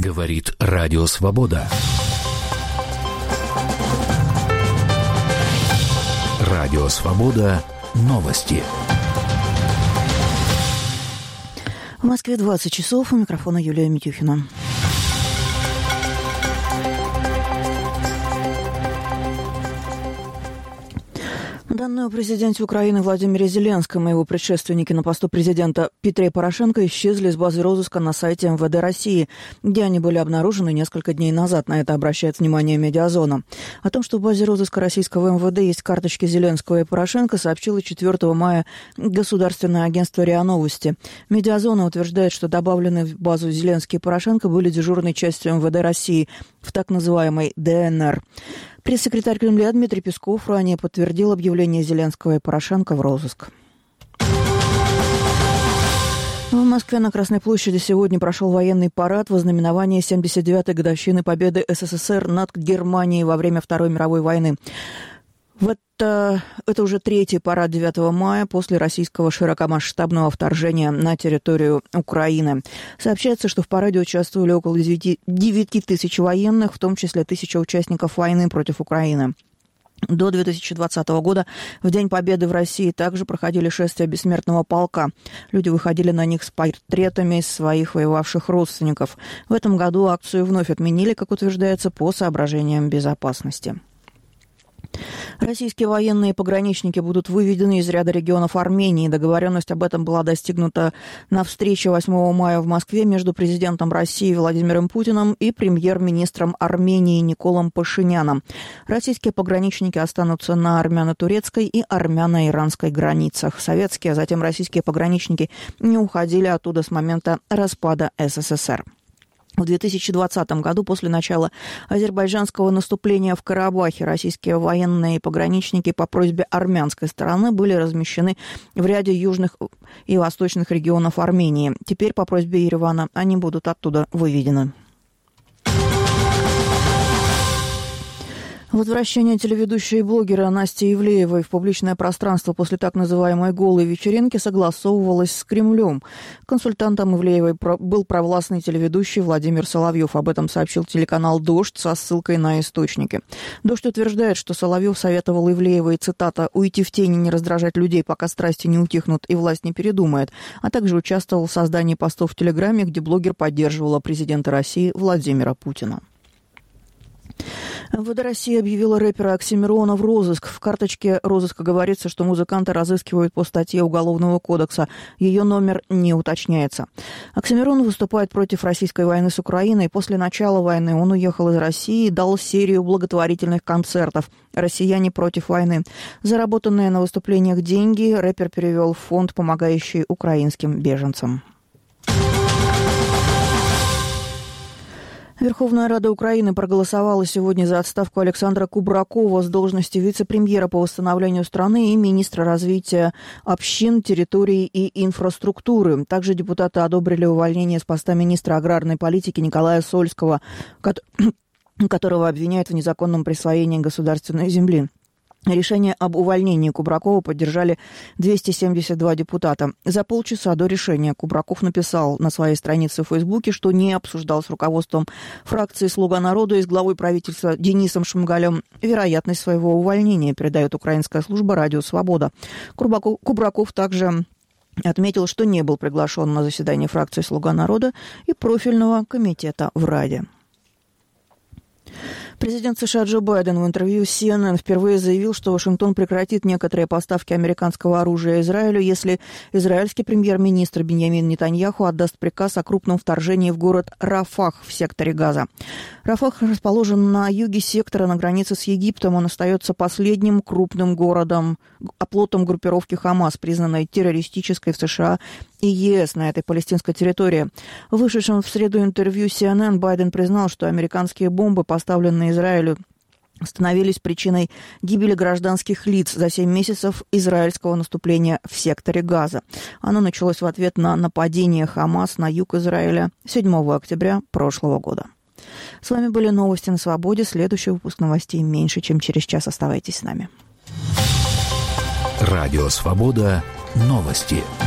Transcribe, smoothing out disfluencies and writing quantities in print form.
Говорит Радио Свобода. Радио Свобода. Новости. В Москве 20 часов. У микрофона Юлия Митюхина. Данные о президенте Украины Владимире Зеленском и его предшественнике на посту президента Петре Порошенко исчезли из базы розыска на сайте МВД России, где они были обнаружены несколько дней назад. На это обращает внимание «Медиазона». О том, что в базе розыска российского МВД есть карточки Зеленского и Порошенко, сообщило 4 мая государственное агентство РИА Новости. «Медиазона» утверждает, что добавленные в базу Зеленский и Порошенко были дежурной частью МВД России в так называемой ДНР. Пресс-секретарь Кремля Дмитрий Песков ранее подтвердил объявление Зеленского и Порошенко в розыск. В Москве на Красной площади сегодня прошел военный парад в ознаменование 79-й годовщины победы СССР над Германией во время Второй мировой войны. Это уже третий парад 9 мая после российского широкомасштабного вторжения на территорию Украины. Сообщается, что в параде участвовали около 9 тысяч военных, в том числе 1000 участников войны против Украины. До 2020 года, в День Победы в России, также проходили шествия бессмертного полка. Люди выходили на них с портретами своих воевавших родственников. В этом году акцию вновь отменили, как утверждается, по соображениям безопасности. Российские военные пограничники будут выведены из ряда регионов Армении. Договоренность об этом была достигнута на встрече 8 мая в Москве между президентом России Владимиром Путиным и премьер-министром Армении Николом Пашиняном. Российские пограничники останутся на армяно-турецкой и армяно-иранской границах. Советские, а затем российские пограничники не уходили оттуда с момента распада СССР. В 2020 году, после начала азербайджанского наступления в Карабахе, российские военные пограничники по просьбе армянской стороны были размещены в ряде южных и восточных регионов Армении. Теперь по просьбе Еревана они будут оттуда выведены. Возвращение телеведущей и блогера Насти Ивлеевой в публичное пространство после так называемой «голой вечеринки» согласовывалось с Кремлем. Консультантом Ивлеевой был провластный телеведущий Владимир Соловьев. Об этом сообщил телеканал «Дождь» со ссылкой на источники. «Дождь» утверждает, что Соловьев советовал Ивлеевой, цитата, «уйти в тень и не раздражать людей, пока страсти не утихнут и власть не передумает», а также участвовал в создании постов в Телеграме, где блогер поддерживала президента России Владимира Путина. МВД России объявила рэпера Оксимирона в розыск. В карточке розыска говорится, что музыканта разыскивают по статье Уголовного кодекса. Ее номер не уточняется. Оксимирон выступает против российской войны с Украиной. После начала войны он уехал из России и дал серию благотворительных концертов «Россияне против войны». Заработанные на выступлениях деньги рэпер перевел в фонд, помогающий украинским беженцам. Верховная Рада Украины проголосовала сегодня за отставку Александра Кубракова с должности вице-премьера по восстановлению страны и министра развития общин, территорий и инфраструктуры. Также депутаты одобрили увольнение с поста министра аграрной политики Николая Сольского, которого обвиняют в незаконном присвоении государственной земли. Решение об увольнении Кубракова поддержали 272 депутата. За полчаса до решения Кубраков написал на своей странице в Фейсбуке, что не обсуждал с руководством фракции «Слуга народа» и с главой правительства Денисом Шмыгалем вероятность своего увольнения, передает украинская служба «Радио Свобода». Кубраков также отметил, что не был приглашен на заседание фракции «Слуга народа» и профильного комитета в Раде. Президент США Джо Байден в интервью с CNN впервые заявил, что Вашингтон прекратит некоторые поставки американского оружия Израилю, если израильский премьер-министр Биньямин Нетаньяху отдаст приказ о крупном вторжении в город Рафах в секторе Газа. Рафах расположен на юге сектора на границе с Египтом. Он остается последним крупным городом, оплотом группировки Хамас, признанной террористической в США и ЕС на этой палестинской территории. В вышедшем в среду интервью CNN Байден признал, что американские бомбы, поставленные Израилю, становились причиной гибели гражданских лиц за 7 месяцев израильского наступления в секторе Газа. Оно началось в ответ на нападение Хамас на юг Израиля 7 октября прошлого года. С вами были новости на Свободе. Следующий выпуск новостей меньше, чем через час. Оставайтесь с нами. Радио Свобода. Новости.